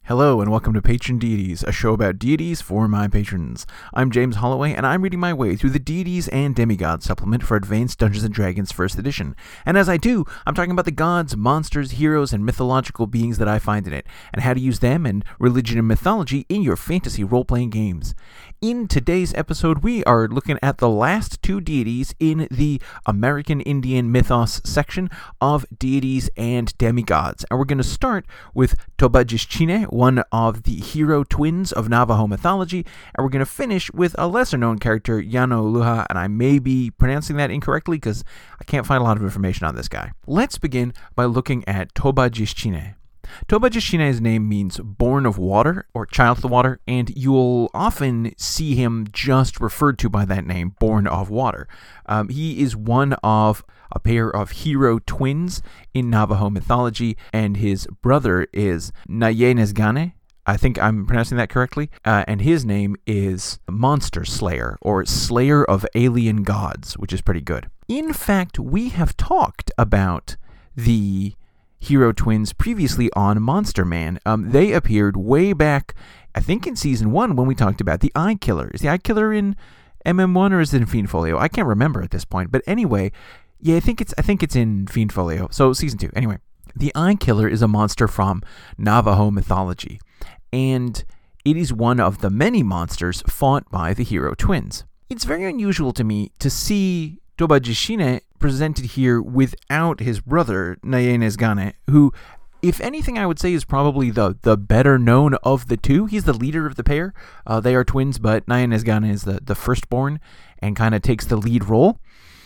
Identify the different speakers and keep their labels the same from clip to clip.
Speaker 1: Hello and welcome to Patron Deities, a show about deities for my patrons. I'm James Holloway and I'm reading my way through the Deities and Demigods supplement for Advanced Dungeons & Dragons 1st edition. And as I do, I'm talking about the gods, monsters, heroes, and mythological beings that I find in it, and how to use them and religion and mythology in your fantasy role-playing games. In today's episode, we are looking at the last two deities in the American Indian mythos section of Deities and Demigods. And we're going to start with Tobadishchine, one of the hero twins of Navajo mythology, and we're going to finish with a lesser-known character, Yano Luha, and I may be pronouncing that incorrectly because I can't find a lot of information on this guy. Let's begin by looking at Tobadishchine. Tobadishchine's name means born of water, or child of the water, and you'll often see him just referred to by that name, born of water. He is one of a pair of hero twins in Navajo mythology, and his brother is Nayenesgane. I think I'm pronouncing that correctly, and his name is Monster Slayer, or Slayer of Alien Gods, which is pretty good. In fact, we have talked about the hero twins previously on Monster Man. They appeared way back, I think in Season 1 when we talked about the Eye Killer. Is the Eye Killer in MM1 or is it in Fiend Folio? I can't remember at this point, but anyway, yeah, I think it's in Fiend Folio. So Season 2. Anyway, the Eye Killer is a monster from Navajo mythology, and it is one of the many monsters fought by the hero twins. It's very unusual to me to see Tobadishchine presented here without his brother, Nayenesgane, who, if anything, I would say is probably the better known of the two. He's the leader of the pair. They are twins, but Nayenesgane is the firstborn and kind of takes the lead role.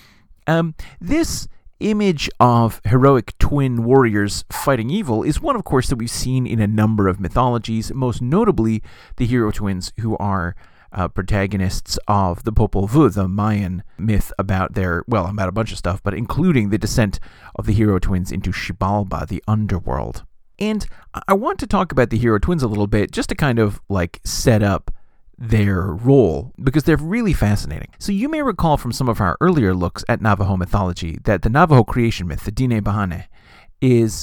Speaker 1: This image of heroic twin warriors fighting evil is one, of course, that we've seen in a number of mythologies, most notably the hero twins who are protagonists of the Popol Vuh, the Mayan myth about about a bunch of stuff, but including the descent of the hero twins into Xibalba, the underworld. And I want to talk about the hero twins a little bit, just to kind of set up their role, because they're really fascinating. So you may recall from some of our earlier looks at Navajo mythology that the Navajo creation myth, the Dine Bahane, is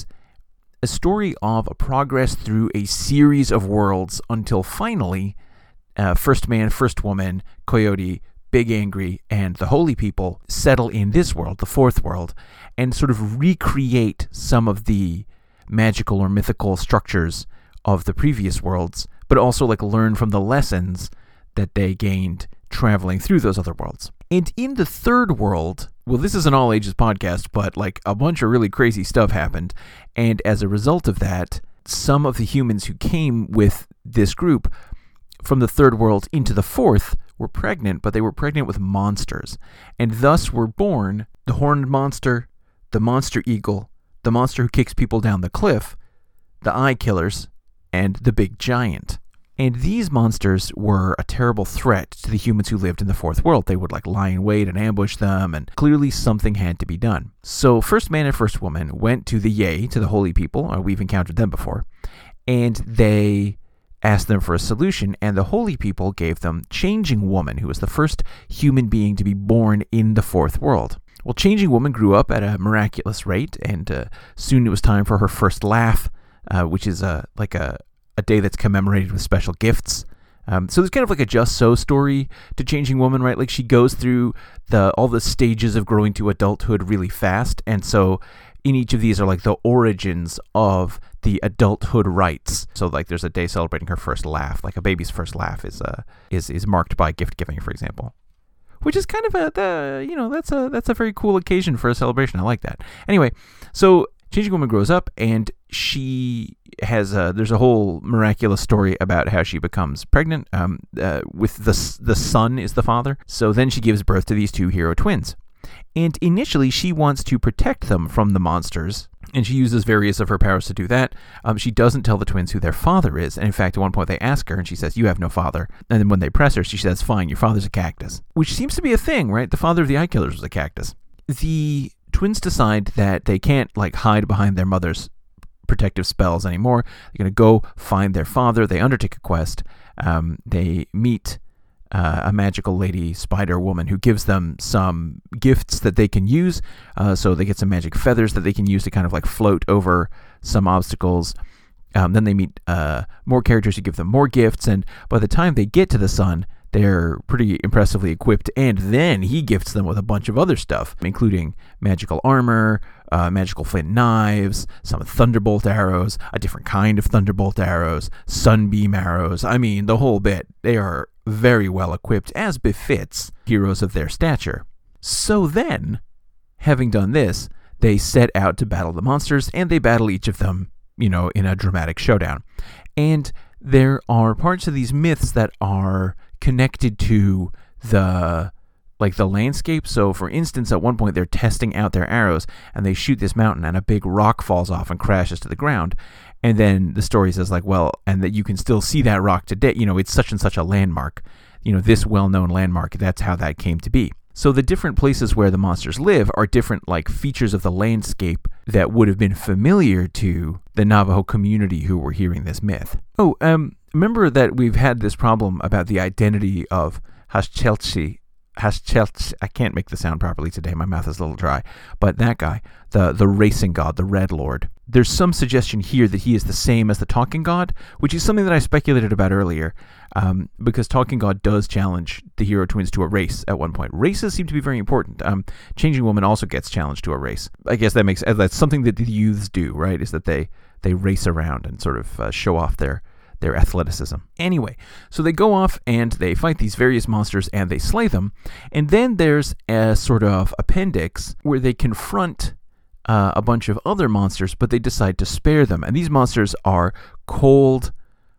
Speaker 1: a story of a progress through a series of worlds until finally First Man, First Woman, Coyote, Big Angry, and the Holy People settle in this world, the fourth world, and sort of recreate some of the magical or mythical structures of the previous worlds, but also learn from the lessons that they gained traveling through those other worlds. And in the third world, well, this is an all ages podcast, but a bunch of really crazy stuff happened, and as a result of that, some of the humans who came with this group from the third world into the fourth were pregnant, but they were pregnant with monsters, and thus were born the horned monster, the monster eagle, the monster who kicks people down the cliff, the eye killers, and the big giant. And these monsters were a terrible threat to the humans who lived in the fourth world. They would lie in wait and ambush them, and clearly something had to be done. So First Man and First Woman went to the Yei, to the Holy People, we've encountered them before, and they asked them for a solution, and the Holy People gave them Changing Woman, who was the first human being to be born in the fourth world. Well, Changing Woman grew up at a miraculous rate, and soon it was time for her first laugh, which is a day that's commemorated with special gifts. So there's kind of a Just So story to Changing Woman, right? She goes through all the stages of growing to adulthood really fast, and so in each of these are the origins of the adulthood rites. So there's a day celebrating her first laugh, a baby's first laugh is marked by gift giving, for example, which is kind of that's a very cool occasion for a celebration. I like that. Anyway, so Changing Woman grows up, and she has there's a whole miraculous story about how she becomes pregnant with the son is the father. So then she gives birth to these two hero twins. And initially, she wants to protect them from the monsters, and she uses various of her powers to do that. She doesn't tell the twins who their father is, and in fact, at one point they ask her, and she says, "You have no father." And then when they press her, she says, "Fine, your father's a cactus," which seems to be a thing, right? The father of the Eye Killers was a cactus. The twins decide that they can't hide behind their mother's protective spells anymore. They're going to go find their father. They undertake a quest. They meet a magical lady spider woman who gives them some gifts that they can use. So they get some magic feathers that they can use to kind of float over some obstacles. Then they meet more characters who give them more gifts, and by the time they get to the sun, they're pretty impressively equipped, and then he gifts them with a bunch of other stuff, including magical armor, magical flint knives, some thunderbolt arrows, a different kind of thunderbolt arrows, sunbeam arrows. I mean, the whole bit. They are very well equipped, as befits heroes of their stature. So then, having done this, they set out to battle the monsters, and they battle each of them, in a dramatic showdown. And there are parts of these myths that are connected to the landscape. So, for instance, at one point they're testing out their arrows, and they shoot this mountain, and a big rock falls off and crashes to the ground. And then the story says, and that you can still see that rock today. It's such and such a landmark. This well-known landmark. That's how that came to be. So the different places where the monsters live are different features of the landscape that would have been familiar to the Navajo community who were hearing this myth. Remember that we've had this problem about the identity of Hashchelchi. I can't make the sound properly today. My mouth is a little dry. But that guy, the racing god, the Red Lord. There's some suggestion here that he is the same as the Talking God, which is something that I speculated about earlier, because Talking God does challenge the hero twins to a race at one point. Races seem to be very important. Changing Woman also gets challenged to a race. I guess that's something that the youths do, right? Is that they race around and sort of show off their athleticism. Anyway, so they go off and they fight these various monsters and they slay them. And then there's a sort of appendix where they confront a bunch of other monsters, but they decide to spare them. And these monsters are cold,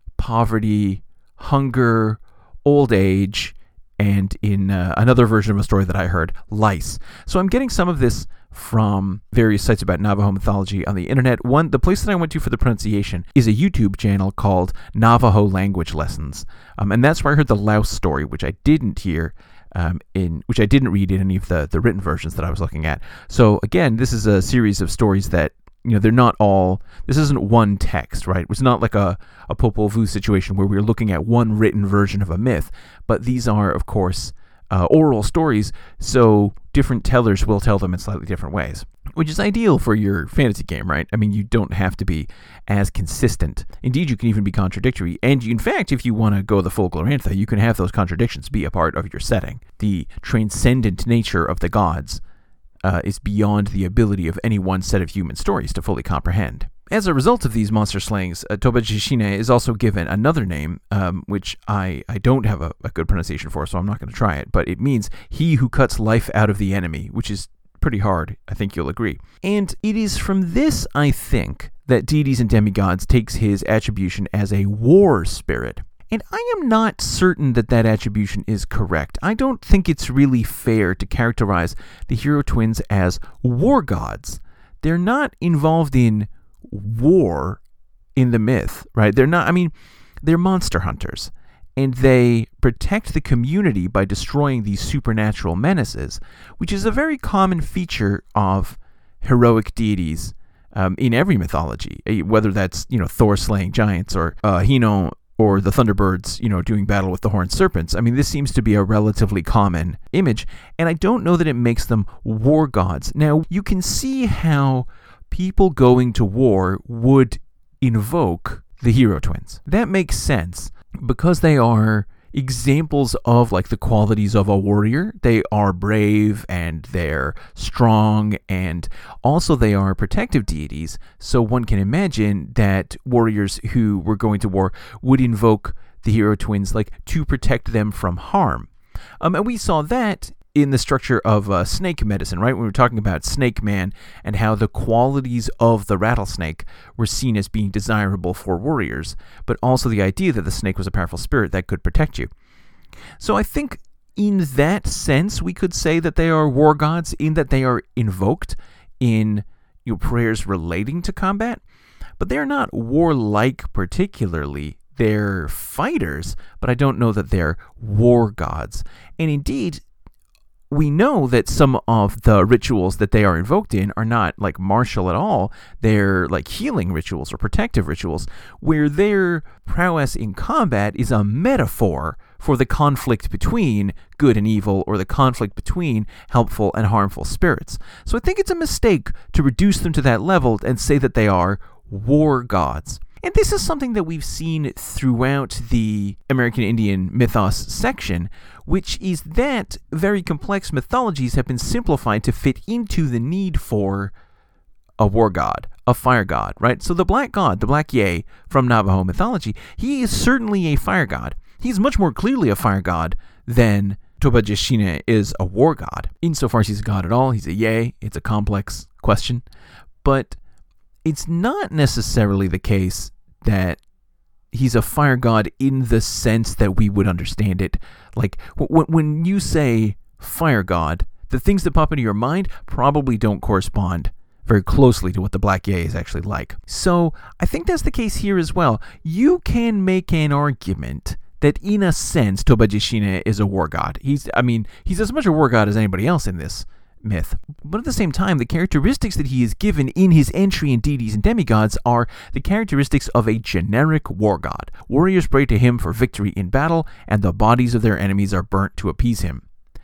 Speaker 1: poverty, hunger, old age, and in another version of a story that I heard, lice. So I'm getting some of this from various sites about Navajo mythology on the internet. The place that I went to for the pronunciation is a YouTube channel called Navajo Language Lessons. And that's where I heard the louse story, which I didn't hear which I didn't read in any of the written versions that I was looking at. So again, this is a series of stories that, they're not all, this isn't one text, right? It's not like a Popol Vuh situation where we're looking at one written version of a myth, but these are, of course, oral stories, so different tellers will tell them in slightly different ways, which is ideal for your fantasy game, right? I mean, you don't have to be as consistent. Indeed, you can even be contradictory, and in fact, if you want to go the full Glorantha, you can have those contradictions be a part of your setting. The transcendent nature of the gods is beyond the ability of any one set of human stories to fully comprehend. As a result of these monster slayings, Tobajishine is also given another name, which I don't have a good pronunciation for, so I'm not going to try it, but it means he who cuts life out of the enemy, which is pretty hard, I think you'll agree. And it is from this, I think, that Deities and Demigods takes his attribution as a war spirit. And I am not certain that attribution is correct. I don't think it's really fair to characterize the hero twins as war gods. They're not involved in war in the myth, right? They're monster hunters, and they protect the community by destroying these supernatural menaces, which is a very common feature of heroic deities in every mythology, whether that's, Thor slaying giants or Hino or the Thunderbirds, doing battle with the horned serpents. I mean, this seems to be a relatively common image, and I don't know that it makes them war gods. Now, you can see how people going to war would invoke the hero twins. That makes sense because they are examples of the qualities of a warrior. They are brave and they're strong, and also they are protective deities. So one can imagine that warriors who were going to war would invoke the hero twins to protect them from harm. And we saw that in the structure of snake medicine, right? When we were talking about Snake Man and how the qualities of the rattlesnake were seen as being desirable for warriors, but also the idea that the snake was a powerful spirit that could protect you. So I think in that sense, we could say that they are war gods in that they are invoked in prayers relating to combat, but they are not warlike particularly. They're fighters, but I don't know that they're war gods. And indeed, we know that some of the rituals that they are invoked in are not martial at all. They're healing rituals or protective rituals, where their prowess in combat is a metaphor for the conflict between good and evil, or the conflict between helpful and harmful spirits. So I think it's a mistake to reduce them to that level and say that they are war gods. And this is something that we've seen throughout the American Indian mythos section, which is that very complex mythologies have been simplified to fit into the need for a war god, a fire god, right? So the black god, the Black Ye from Navajo mythology, he is certainly a fire god. He's much more clearly a fire god than Toba-Jishine is a war god. Insofar as he's a god at all, he's a Ye. It's a complex question. But it's not necessarily the case that he's a fire god in the sense that we would understand it. Like, when you say fire god, the things that pop into your mind probably don't correspond very closely to what the Black Ye is actually like. So I think that's the case here as well. You can make an argument that in a sense Toba-Jishine is a war god. He's as much a war god as anybody else in this myth. But at the same time, the characteristics that he is given in his entry in Deities and Demigods are the characteristics of a generic war god. Warriors pray to him for victory in battle, and the bodies of their enemies are burnt to appease him.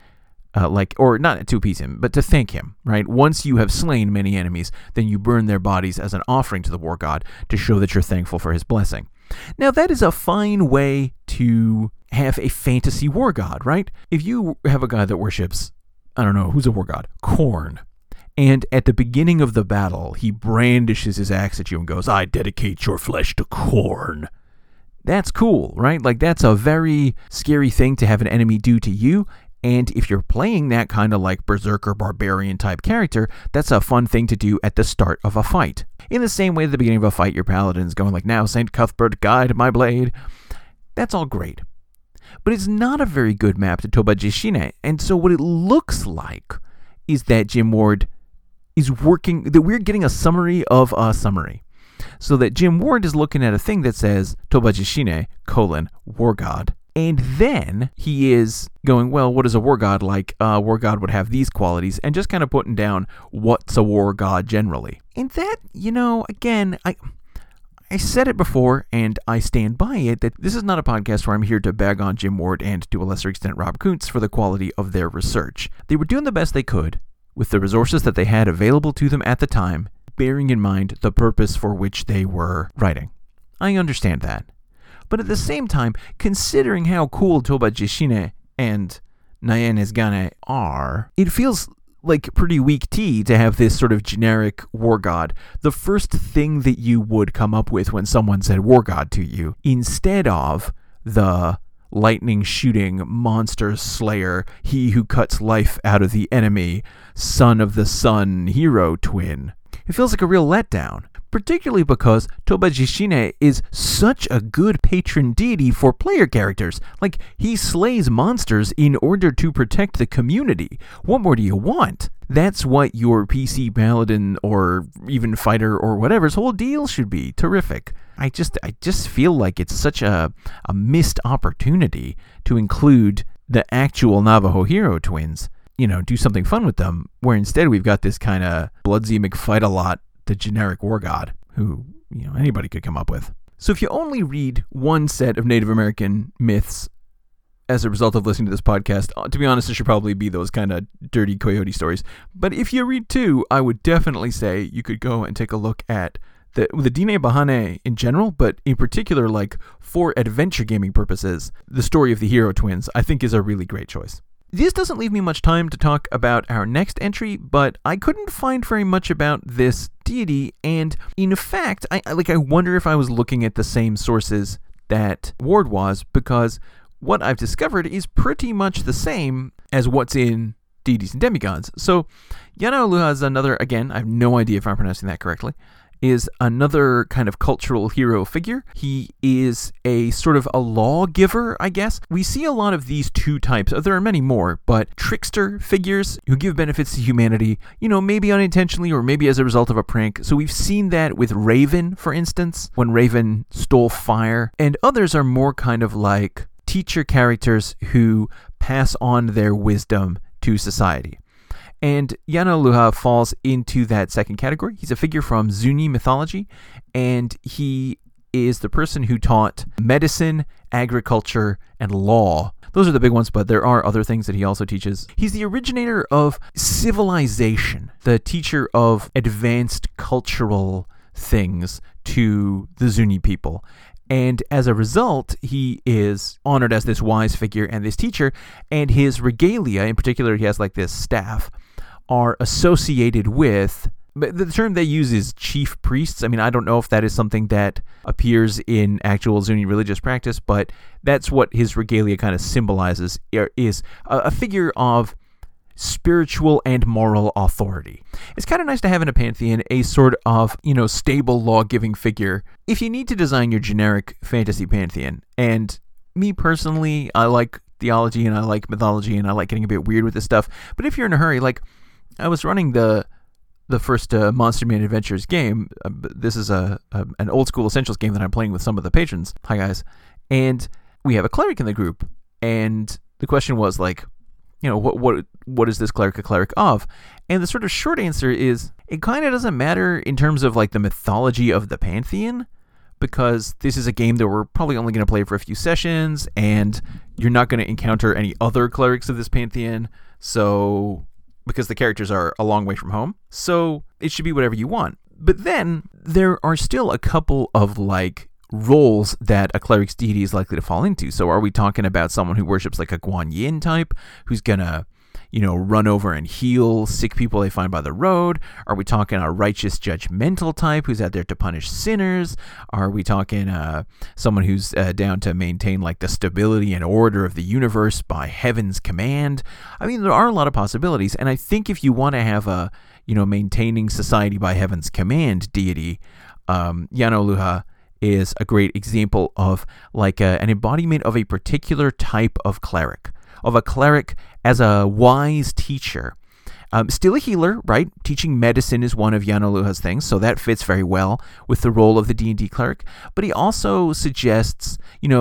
Speaker 1: Or not to appease him, but to thank him, right? Once you have slain many enemies, then you burn their bodies as an offering to the war god to show that you're thankful for his blessing. Now, that is a fine way to have a fantasy war god, right? If you have a god that worships, I don't know, who's a war god? Corn. And at the beginning of the battle, he brandishes his axe at you and goes, "I dedicate your flesh to corn." That's cool, right? Like, that's a very scary thing to have an enemy do to you. And if you're playing that kind of like berserker barbarian type character, that's a fun thing to do at the start of a fight. In the same way at the beginning of a fight, your paladin's going like, "Now, Saint Cuthbert, guide my blade." That's all great. But it's not a very good map to Toba-Jishine. And so what it looks like is that Jim Ward is working, that we're getting a summary of a summary. So that Jim Ward is looking at a thing that says Toba-Jishine, war god. And then he is going, well, what is a war god like? A war god would have these qualities, and just kind of putting down what's a war god generally. And that, again, I said it before, and I stand by it, that this is not a podcast where I'm here to bag on Jim Ward and, to a lesser extent, Rob Kuntz for the quality of their research. They were doing the best they could with the resources that they had available to them at the time, bearing in mind the purpose for which they were writing. I understand that. But at the same time, considering how cool Toba-Jishine and Nyan-Ezgane are, it feels like pretty weak tea to have this sort of generic war god, the first thing that you would come up with when someone said war god to you, instead of the lightning shooting monster slayer, he who cuts life out of the enemy, son of the sun hero twin. It feels like a real letdown, particularly because Toba-Jishine is such a good patron deity for player characters. Like, he slays monsters in order to protect the community. What more do you want? That's what your PC paladin or even fighter or whatever's whole deal should be. Terrific. I just feel like it's such a missed opportunity to include the actual Navajo hero twins. Do something fun with them, where instead we've got this kind of Bloodsy McFight-a-lot, the generic war god, who, anybody could come up with. So if you only read one set of Native American myths as a result of listening to this podcast, to be honest, it should probably be those kind of dirty coyote stories. But if you read two, I would definitely say you could go and take a look at the Dine Bahane in general, but in particular, like, for adventure gaming purposes, the story of the hero twins, I think, is a really great choice. This doesn't leave me much time to talk about our next entry, but I couldn't find very much about this deity, and in fact, I wonder if I was looking at the same sources that Ward was, because what I've discovered is pretty much the same as what's in Deities and Demigods. So, Yanaoluha is another, again, I have no idea if I'm pronouncing that correctly, is another kind of cultural hero figure. He is a sort of a lawgiver, I guess. We see a lot of these two types. There are many more, but trickster figures who give benefits to humanity, maybe unintentionally or maybe as a result of a prank. So we've seen that with Raven, for instance, when Raven stole fire. And others are more kind of like teacher characters who pass on their wisdom to society. And Yanaoluha falls into that second category. He's a figure from Zuni mythology, and he is the person who taught medicine, agriculture, and law. Those are the big ones, but there are other things that he also teaches. He's the originator of civilization, the teacher of advanced cultural things to the Zuni people. And as a result, he is honored as this wise figure and this teacher, and his regalia, in particular, he has like this staff, are associated with, the term they use is chief priests. I mean, I don't know if that is something that appears in actual Zuni religious practice, but that's what his regalia kind of symbolizes, is a figure of spiritual and moral authority. It's kind of nice to have in a pantheon a sort of, stable law-giving figure if you need to design your generic fantasy pantheon. And me personally, I like theology and I like mythology and I like getting a bit weird with this stuff. But if you're in a hurry, like I was running the first Monster Man Adventures game. This is an old school Essentials game that I'm playing with some of the patrons. Hi guys. And we have a cleric in the group. And the question was like, what is this cleric a cleric of? And the sort of short answer is it kind of doesn't matter in terms of like the mythology of the pantheon, because this is a game that we're probably only going to play for a few sessions, and you're not going to encounter any other clerics of this pantheon, so because the characters are a long way from home, so it should be whatever you want. But then there are still a couple of like roles that a cleric's deity is likely to fall into. So are we talking about someone who worships like a Guan Yin type, who's gonna, run over and heal sick people they find by the road? Are we talking a righteous judgmental type who's out there to punish sinners? Are we talking someone who's down to maintain like the stability and order of the universe by heaven's command? I mean, there are a lot of possibilities, and I think if you want to have a, maintaining society by heaven's command deity, Yano-Luha is a great example of like an embodiment of a particular type of cleric, of a cleric as a wise teacher. Still a healer, right? Teaching medicine is one of Yano-Luha's things, so that fits very well with the role of the D&D cleric. But he also suggests,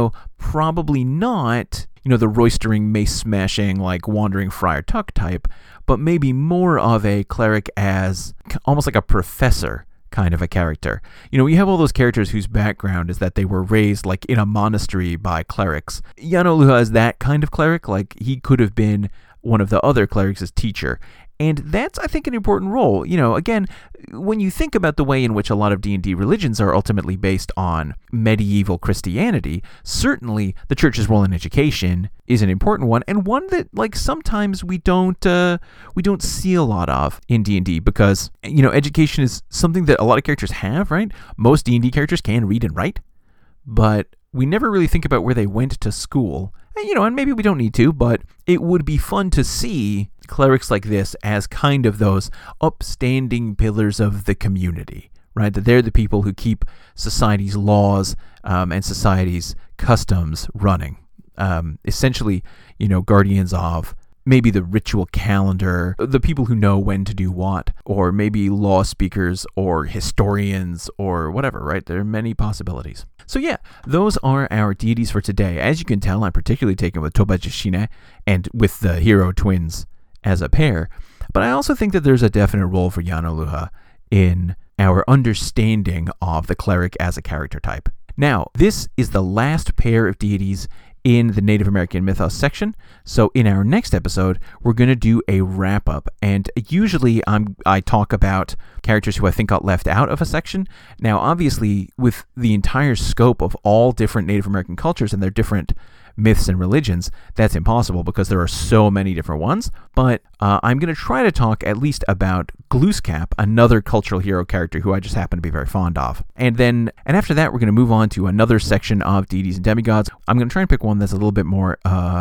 Speaker 1: probably not, the roistering, mace-smashing, like wandering Friar Tuck type, but maybe more of a cleric as almost like a professor kind of a character. You have all those characters whose background is that they were raised like in a monastery by clerics. Yano-Luha is that kind of cleric. Like he could have been one of the other clerics as teacher. And that's, I think, an important role. Again, when you think about the way in which a lot of D&D religions are ultimately based on medieval Christianity, certainly the church's role in education is an important one, and one that, like, sometimes we don't see a lot of in D&D, because, education is something that a lot of characters have, right? Most D&D characters can read and write, but we never really think about where they went to school. And maybe we don't need to, but it would be fun to see clerics like this as kind of those upstanding pillars of the community, right? That they're the people who keep society's laws and society's customs running. Essentially, guardians of maybe the ritual calendar, the people who know when to do what, or maybe law speakers or historians or whatever, right? There are many possibilities. So yeah, those are our deities for today. As you can tell, I'm particularly taken with Tobaji Shine and with the hero twins as a pair, but I also think that there's a definite role for Yano-Luha in our understanding of the cleric as a character type. Now, this is the last pair of deities in the Native American mythos section, so in our next episode, we're going to do a wrap-up, and usually I talk about characters who I think got left out of a section. Now, obviously, with the entire scope of all different Native American cultures and their different myths and religions, that's impossible because there are so many different ones, but I'm going to try to talk at least about Glooskap, another cultural hero character who I just happen to be very fond of. And after that, we're going to move on to another section of deities and demigods. I'm going to try and pick one that's a little bit more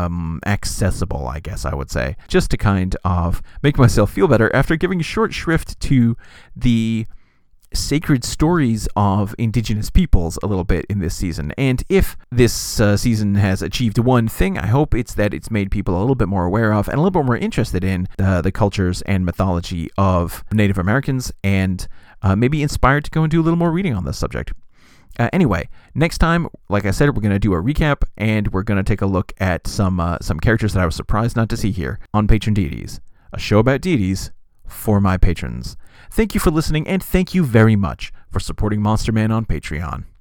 Speaker 1: accessible, I guess I would say, just to kind of make myself feel better after giving short shrift to the sacred stories of indigenous peoples a little bit in this season. And if this season has achieved one thing, I hope it's that it's made people a little bit more aware of and a little bit more interested in the cultures and mythology of Native Americans, and maybe inspired to go and do a little more reading on this subject. Anyway, next time, like I said, we're going to do a recap, and we're going to take a look at some characters that I was surprised not to see here on Patron Deities, a show about deities for my patrons. Thank you for listening, and thank you very much for supporting Monster Man on Patreon.